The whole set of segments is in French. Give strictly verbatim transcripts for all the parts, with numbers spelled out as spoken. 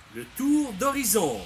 Le tour d'horizon.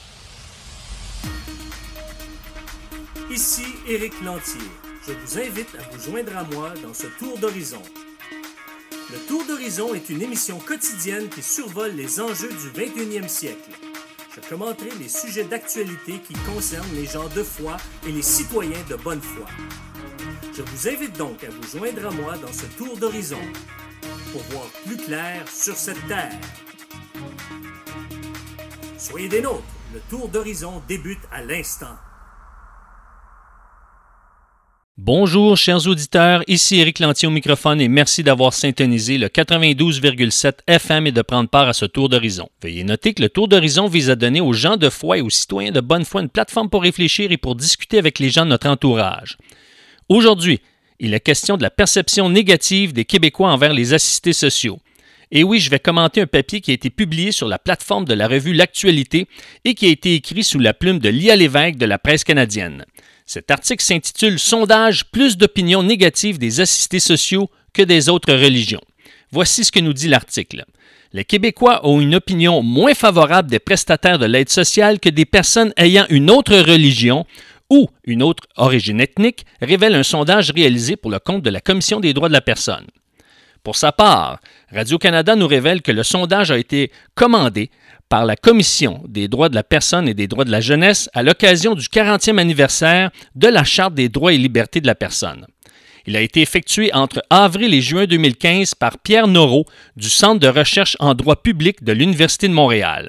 Ici Éric Lantier. Je vous invite à vous joindre à moi dans ce tour d'horizon. Le tour d'horizon est une émission quotidienne qui survole les enjeux du vingt et unième siècle. Je commenterai les sujets d'actualité qui concernent les gens de foi et les citoyens de bonne foi. Je vous invite donc à vous joindre à moi dans ce tour d'horizon pour voir plus clair sur cette terre. Soyez des nôtres, le tour d'horizon débute à l'instant. Bonjour chers auditeurs, ici Éric Lantier au microphone et merci d'avoir syntonisé le quatre-vingt-douze virgule sept F M et de prendre part à ce tour d'horizon. Veuillez noter que le tour d'horizon vise à donner aux gens de foi et aux citoyens de bonne foi une plateforme pour réfléchir et pour discuter avec les gens de notre entourage. Aujourd'hui, il est question de la perception négative des Québécois envers les assistés sociaux. Et oui, je vais commenter un papier qui a été publié sur la plateforme de la revue L'Actualité et qui a été écrit sous la plume de Lia Lévesque de la presse canadienne. Cet article s'intitule « Sondage, plus d'opinions négatives des assistés sociaux que des autres religions ». Voici ce que nous dit l'article. Les Québécois ont une opinion moins favorable des prestataires de l'aide sociale que des personnes ayant une autre religion ou une autre origine ethnique, révèle un sondage réalisé pour le compte de la Commission des droits de la personne. Pour sa part, Radio-Canada nous révèle que le sondage a été commandé par la Commission des droits de la personne et des droits de la jeunesse à l'occasion du quarantième anniversaire de la Charte des droits et libertés de la personne. Il a été effectué entre avril et juin deux mille quinze par Pierre Noreau du Centre de recherche en droit public de l'Université de Montréal.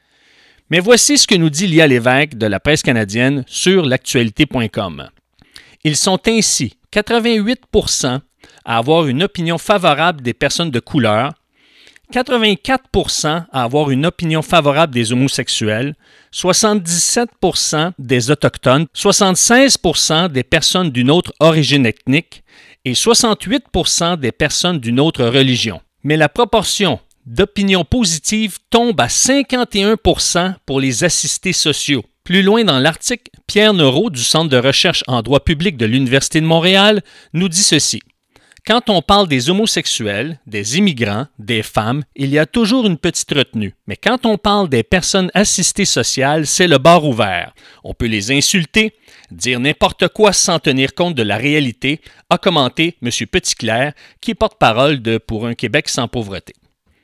Mais voici ce que nous dit Lia Lévesque de la presse canadienne sur l'actualité point com. Ils sont ainsi quatre-vingt-huit pour cent à avoir une opinion favorable des personnes de couleur, quatre-vingt-quatre pour cent à avoir une opinion favorable des homosexuels, soixante-dix-sept pour cent des Autochtones, soixante-seize pour cent des personnes d'une autre origine ethnique et soixante-huit pour cent des personnes d'une autre religion. Mais la proportion d'opinions positives tombe à cinquante et un pour cent pour les assistés sociaux. Plus loin dans l'article, Pierre Noreau du Centre de recherche en droit public de l'Université de Montréal nous dit ceci. Quand on parle des homosexuels, des immigrants, des femmes, il y a toujours une petite retenue. Mais quand on parle des personnes assistées sociales, c'est le bar ouvert. On peut les insulter, dire n'importe quoi sans tenir compte de la réalité, a commenté M. Petitclerc, qui est porte-parole de Pour un Québec sans pauvreté.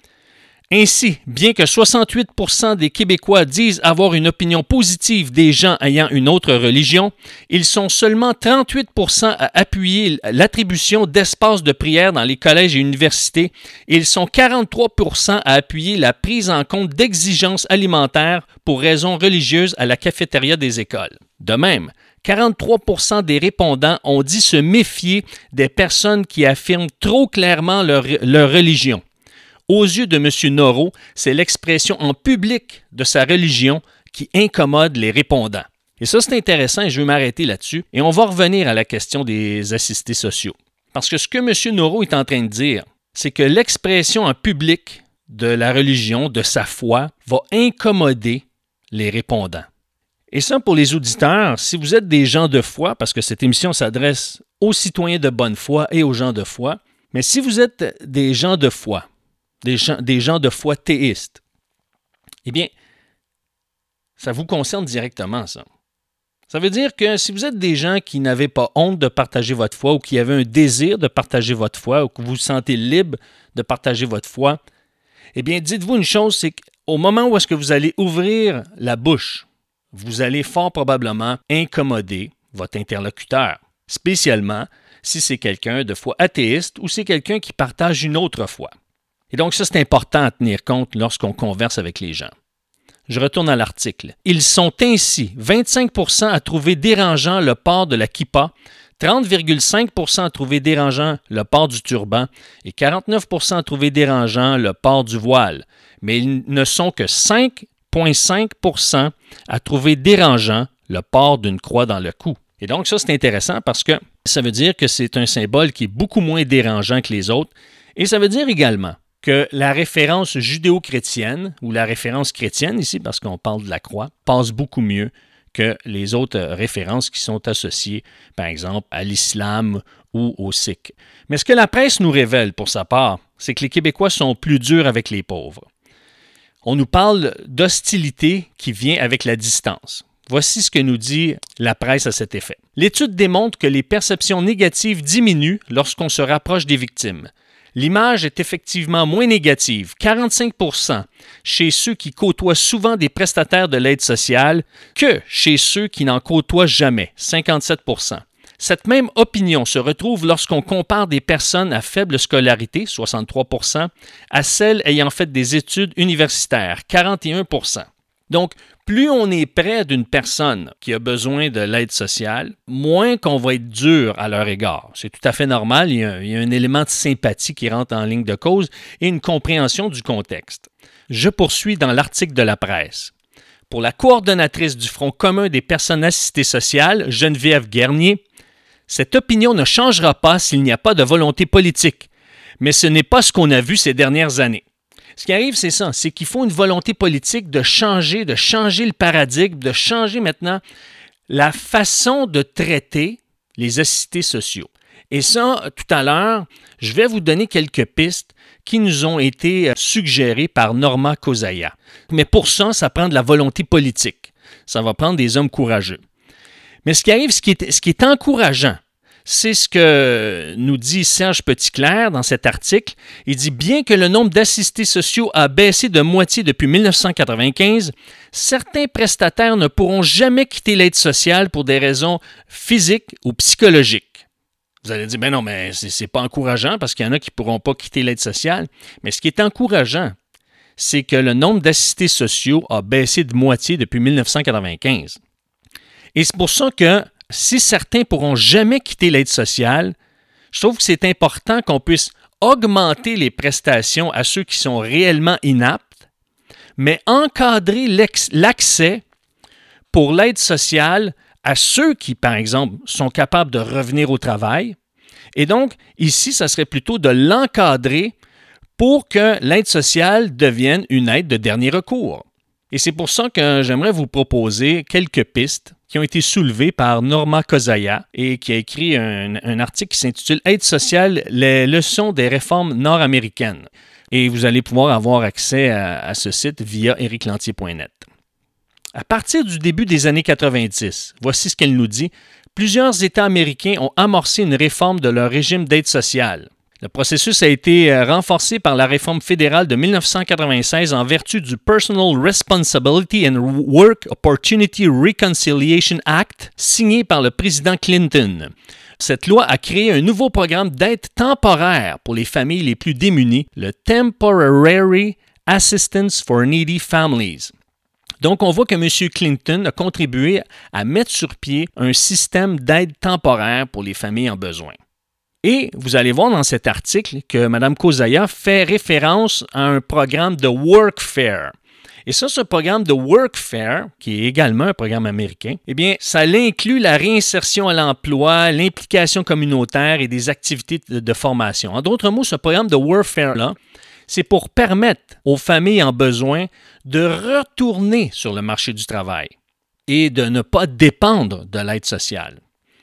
Ainsi, bien que soixante-huit pour cent des Québécois disent avoir une opinion positive des gens ayant une autre religion, ils sont seulement trente-huit pour cent à appuyer l'attribution d'espaces de prière dans les collèges et universités et ils sont quarante-trois pour cent à appuyer la prise en compte d'exigences alimentaires pour raisons religieuses à la cafétéria des écoles. De même, quarante-trois pour cent des répondants ont dit se méfier des personnes qui affirment trop clairement leur, leur religion. Aux yeux de M. Noreau, c'est l'expression en public de sa religion qui incommode les répondants. Et ça, c'est intéressant et je vais m'arrêter là-dessus. Et on va revenir à la question des assistés sociaux. Parce que ce que M. Noreau est en train de dire, c'est que l'expression en public de la religion, de sa foi, va incommoder les répondants. Et ça, pour les auditeurs, si vous êtes des gens de foi, parce que cette émission s'adresse aux citoyens de bonne foi et aux gens de foi, mais si vous êtes des gens de foi, Des gens, des gens de foi théistes, eh bien, ça vous concerne directement, ça. Ça veut dire que si vous êtes des gens qui n'avaient pas honte de partager votre foi ou qui avaient un désir de partager votre foi ou que vous vous sentez libre de partager votre foi, eh bien, dites-vous une chose, c'est qu'au moment où est-ce que vous allez ouvrir la bouche, vous allez fort probablement incommoder votre interlocuteur, spécialement si c'est quelqu'un de foi athéiste ou c'est quelqu'un qui partage une autre foi. Et donc, ça, c'est important à tenir compte lorsqu'on converse avec les gens. Je retourne à l'article. Ils sont ainsi vingt-cinq pour cent à trouver dérangeant le port de la kippa, trente virgule cinq pour cent à trouver dérangeant le port du turban et quarante-neuf pour cent à trouver dérangeant le port du voile. Mais ils ne sont que cinq virgule cinq pour cent à trouver dérangeant le port d'une croix dans le cou. Et donc, ça, c'est intéressant parce que ça veut dire que c'est un symbole qui est beaucoup moins dérangeant que les autres. Et ça veut dire également que la référence judéo-chrétienne, ou la référence chrétienne ici, parce qu'on parle de la croix, passe beaucoup mieux que les autres références qui sont associées, par exemple, à l'islam ou au sikh. Mais ce que la presse nous révèle, pour sa part, c'est que les Québécois sont plus durs avec les pauvres. On nous parle d'hostilité qui vient avec la distance. Voici ce que nous dit la presse à cet effet. L'étude démontre que les perceptions négatives diminuent lorsqu'on se rapproche des victimes. L'image est effectivement moins négative, quarante-cinq pour cent chez ceux qui côtoient souvent des prestataires de l'aide sociale que chez ceux qui n'en côtoient jamais, cinquante-sept pour cent. Cette même opinion se retrouve lorsqu'on compare des personnes à faible scolarité, soixante-trois pour cent, à celles ayant fait des études universitaires, quarante et un pour cent. Donc, plus on est près d'une personne qui a besoin de l'aide sociale, moins qu'on va être dur à leur égard. C'est tout à fait normal, il y a, il y a un élément de sympathie qui rentre en ligne de cause et une compréhension du contexte. Je poursuis dans l'article de la presse. Pour la coordonnatrice du Front commun des personnes assistées sociales, Geneviève Guernier, cette opinion ne changera pas s'il n'y a pas de volonté politique, mais ce n'est pas ce qu'on a vu ces dernières années. Ce qui arrive, c'est ça, c'est qu'il faut une volonté politique de changer, de changer le paradigme, de changer maintenant la façon de traiter les assistés sociaux. Et ça, tout à l'heure, je vais vous donner quelques pistes qui nous ont été suggérées par Norma Kozaya. Mais pour ça, ça prend de la volonté politique. Ça va prendre des hommes courageux. Mais ce qui arrive, ce qui est, ce qui est encourageant, c'est ce que nous dit Serge Petitclerc dans cet article. Il dit « Bien que le nombre d'assistés sociaux a baissé de moitié depuis dix-neuf cent quatre-vingt-quinze, certains prestataires ne pourront jamais quitter l'aide sociale pour des raisons physiques ou psychologiques. » Vous allez dire « Ben non, mais c'est, c'est pas encourageant parce qu'il y en a qui ne pourront pas quitter l'aide sociale. » Mais ce qui est encourageant, c'est que le nombre d'assistés sociaux a baissé de moitié depuis dix-neuf cent quatre-vingt-quinze. Et c'est pour ça que si certains ne pourront jamais quitter l'aide sociale, je trouve que c'est important qu'on puisse augmenter les prestations à ceux qui sont réellement inaptes, mais encadrer l'accès pour l'aide sociale à ceux qui, par exemple, sont capables de revenir au travail. Et donc, ici, ça serait plutôt de l'encadrer pour que l'aide sociale devienne une aide de dernier recours. Et c'est pour ça que j'aimerais vous proposer quelques pistes qui ont été soulevées par Norma Kozaya et qui a écrit un, un article qui s'intitule « Aide sociale, les leçons des réformes nord-américaines ». Et vous allez pouvoir avoir accès à, à ce site via eric lantier point net. À partir du début des années quatre-vingt-dix, voici ce qu'elle nous dit, plusieurs États américains ont amorcé une réforme de leur régime d'aide sociale. Le processus a été renforcé par la réforme fédérale de dix-neuf cent quatre-vingt-seize en vertu du Personal Responsibility and Work Opportunity Reconciliation Act, signé par le président Clinton. Cette loi a créé un nouveau programme d'aide temporaire pour les familles les plus démunies, le Temporary Assistance for Needy Families. Donc, on voit que M. Clinton a contribué à mettre sur pied un système d'aide temporaire pour les familles en besoin. Et vous allez voir dans cet article que Mme Kozaya fait référence à un programme de Workfare. Et ça, ce programme de Workfare, qui est également un programme américain, eh bien, ça inclut la réinsertion à l'emploi, l'implication communautaire et des activités de, de formation. En d'autres mots, ce programme de Workfare-là, c'est pour permettre aux familles en besoin de retourner sur le marché du travail et de ne pas dépendre de l'aide sociale.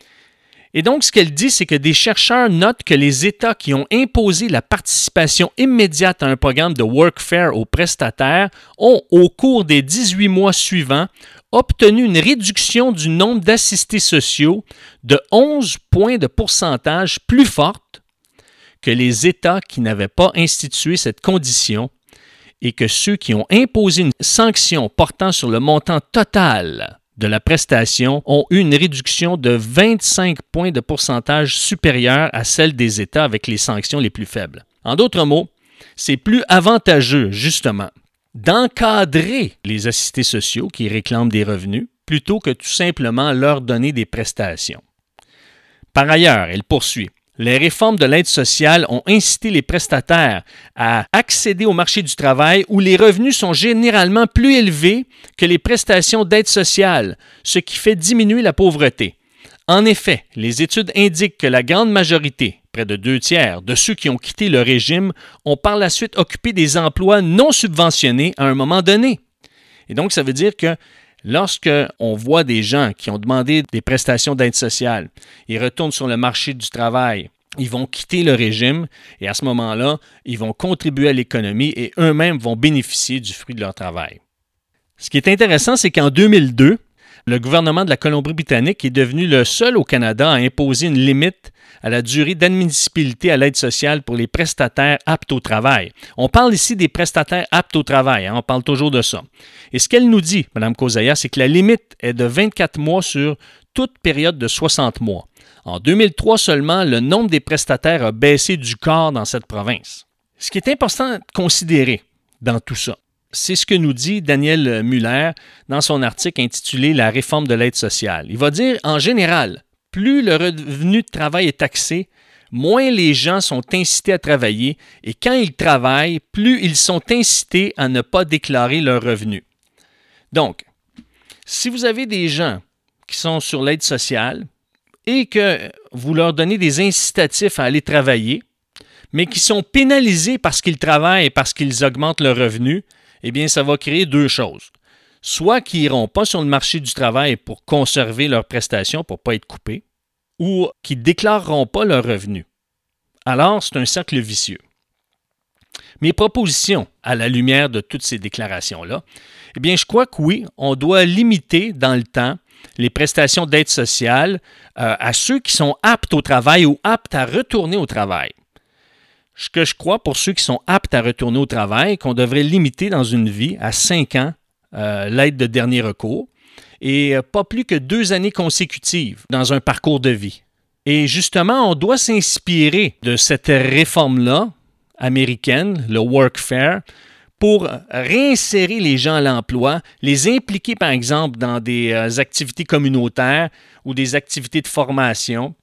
Et donc, ce qu'elle dit, c'est que des chercheurs notent que les États qui ont imposé la participation immédiate à un programme de Workfare aux prestataires ont, au cours des dix-huit mois suivants, obtenu une réduction du nombre d'assistés sociaux de onze points de pourcentage plus forte que les États qui n'avaient pas institué cette condition et que ceux qui ont imposé une sanction portant sur le montant total de la prestation ont eu une réduction de vingt-cinq points de pourcentage supérieure à celle des États avec les sanctions les plus faibles. En d'autres mots, c'est plus avantageux, justement, d'encadrer les assistés sociaux qui réclament des revenus plutôt que tout simplement leur donner des prestations. Par ailleurs, elle poursuit. Les réformes de l'aide sociale ont incité les prestataires à accéder au marché du travail où les revenus sont généralement plus élevés que les prestations d'aide sociale, ce qui fait diminuer la pauvreté. En effet, les études indiquent que la grande majorité, près de deux tiers, de ceux qui ont quitté le régime ont par la suite occupé des emplois non subventionnés à un moment donné. Et donc, ça veut dire que lorsqu'on voit des gens qui ont demandé des prestations d'aide sociale, ils retournent sur le marché du travail ils vont quitter le régime et à ce moment-là, ils vont contribuer à l'économie et eux-mêmes vont bénéficier du fruit de leur travail. Ce qui est intéressant, c'est qu'en deux mille deux, le gouvernement de la Colombie-Britannique est devenu le seul au Canada à imposer une limite à la durée d'admissibilité à l'aide sociale pour les prestataires aptes au travail. On parle ici des prestataires aptes au travail, hein, on parle toujours de ça. Et ce qu'elle nous dit, Mme Kozaya, c'est que la limite est de vingt-quatre mois sur toute période de soixante mois. En deux mille trois seulement, le nombre des prestataires a baissé du quart dans cette province. Ce qui est important de considérer dans tout ça, c'est ce que nous dit Daniel Muller dans son article intitulé « La réforme de l'aide sociale ». Il va dire, en général, plus le revenu de travail est taxé, moins les gens sont incités à travailler et quand ils travaillent, plus ils sont incités à ne pas déclarer leur revenu. Donc, si vous avez des gens qui sont sur l'aide sociale et que vous leur donnez des incitatifs à aller travailler, mais qui sont pénalisés parce qu'ils travaillent et parce qu'ils augmentent leur revenu, eh bien, ça va créer deux choses. Soit qu'ils n'iront pas sur le marché du travail pour conserver leurs prestations, pour ne pas être coupés, ou qu'ils ne déclareront pas leurs revenus. Alors, c'est un cercle vicieux. Mes propositions, à la lumière de toutes ces déclarations-là, eh bien, je crois que oui, on doit limiter dans le temps les prestations d'aide sociale euh, à ceux qui sont aptes au travail ou aptes à retourner au travail. Ce que je crois pour ceux qui sont aptes à retourner au travail, qu'on devrait limiter dans une vie à cinq ans euh, l'aide de dernier recours et euh, pas plus que deux années consécutives dans un parcours de vie. Et justement, on doit s'inspirer de cette réforme-là américaine, le Workfare, pour réinsérer les gens à l'emploi, les impliquer par exemple dans des euh, activités communautaires ou des activités de formation,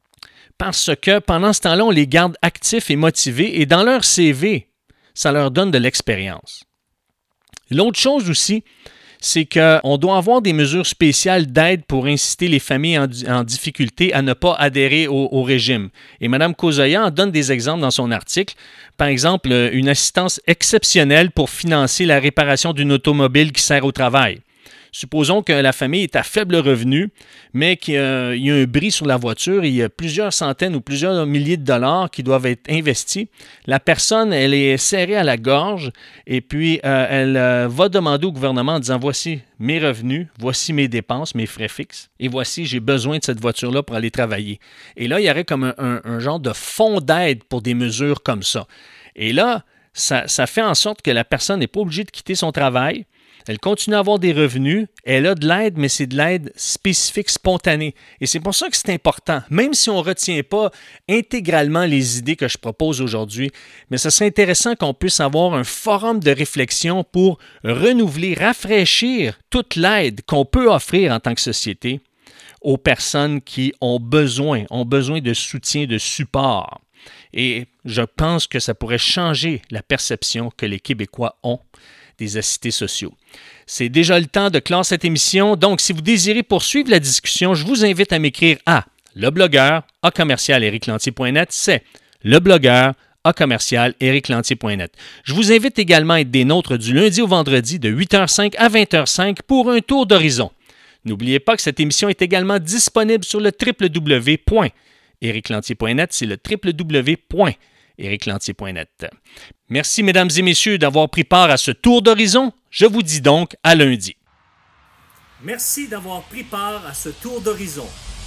parce que pendant ce temps-là, on les garde actifs et motivés et dans leur C V, ça leur donne de l'expérience. L'autre chose aussi, c'est qu'on doit avoir des mesures spéciales d'aide pour inciter les familles en, en difficulté à ne pas adhérer au, au régime. Et Mme Kozaya en donne des exemples dans son article. Par exemple, une assistance exceptionnelle pour financer la réparation d'une automobile qui sert au travail. Supposons que la famille est à faible revenu, mais qu'il y a, il y a un bris sur la voiture et il y a plusieurs centaines ou plusieurs milliers de dollars qui doivent être investis. La personne, elle est serrée à la gorge et puis euh, elle euh, va demander au gouvernement en disant « Voici mes revenus, voici mes dépenses, mes frais fixes et voici, j'ai besoin de cette voiture-là pour aller travailler. » Et là, il y aurait comme un, un, un genre de fonds d'aide pour des mesures comme ça. Et là, ça, ça fait en sorte que la personne n'est pas obligée de quitter son travail. Elle continue à avoir des revenus, elle a de l'aide, mais c'est de l'aide spécifique, spontanée. Et c'est pour ça que c'est important, même si on ne retient pas intégralement les idées que je propose aujourd'hui, mais ce serait intéressant qu'on puisse avoir un forum de réflexion pour renouveler, rafraîchir toute l'aide qu'on peut offrir en tant que société aux personnes qui ont besoin, ont besoin de soutien, de support. Et je pense que ça pourrait changer la perception que les Québécois ont des assistés sociaux. C'est déjà le temps de clore cette émission, donc si vous désirez poursuivre la discussion, je vous invite à m'écrire à leblogueur à commercial éric lantier point net, c'est leblogueur à commercial éric lantier point net. Je vous invite également à être des nôtres du lundi au vendredi de huit heures cinq à vingt heures cinq pour un tour d'horizon. N'oubliez pas que cette émission est également disponible sur le w w w point éric lantier point net, c'est le w w w point éric lantier point net. Merci, mesdames et messieurs, d'avoir pris part à ce tour d'horizon. Je vous dis donc à lundi. Merci d'avoir pris part à ce tour d'horizon.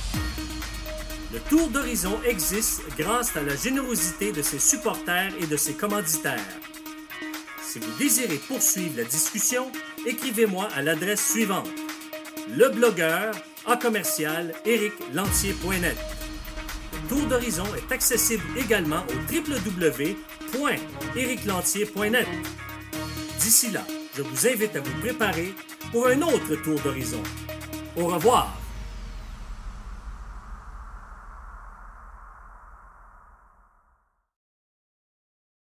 Le tour d'horizon existe grâce à la générosité de ses supporters et de ses commanditaires. Si vous désirez poursuivre la discussion, écrivez-moi à l'adresse suivante: leblogueur à commercial éric lantier point net. Le tour d'horizon est accessible également au w w w point éric lantier point net. D'ici là, je vous invite à vous préparer pour un autre tour d'horizon. Au revoir!